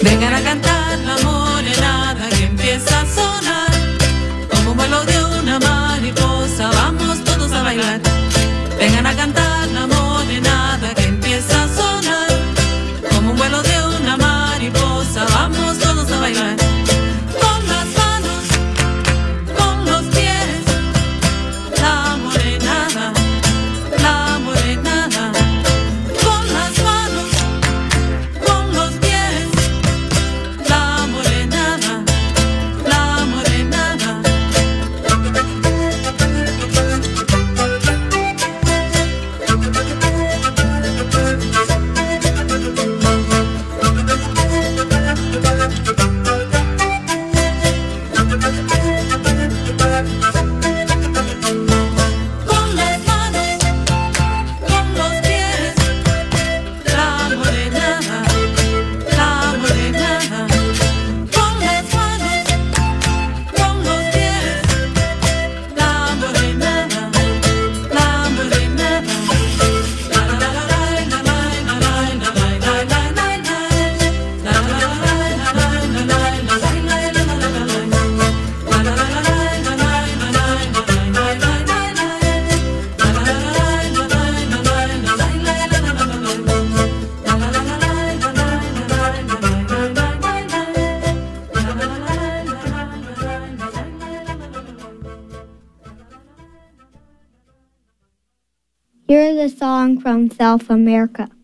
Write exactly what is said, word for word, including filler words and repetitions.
Vengan a cantar la morenada que empieza a sonar, como un vuelo de una mariposa, vamos todos a bailar. Vengan a cantar la morenada que empieza a sonar, como un vuelo de una mariposa, vamos todos a bailar. Con las manos, con los pies, la morenada, la morenada. Con las manos, con los pies, la morenada, la morenada. Con las manos, con los pies, la morenada, la morenada. Con las manos, con los pies, la morenada, la morenada. La la la la la la la la la la la la la. La la la la la la la la la la la la la. La la la la la la la la la la. Here's a song from South America.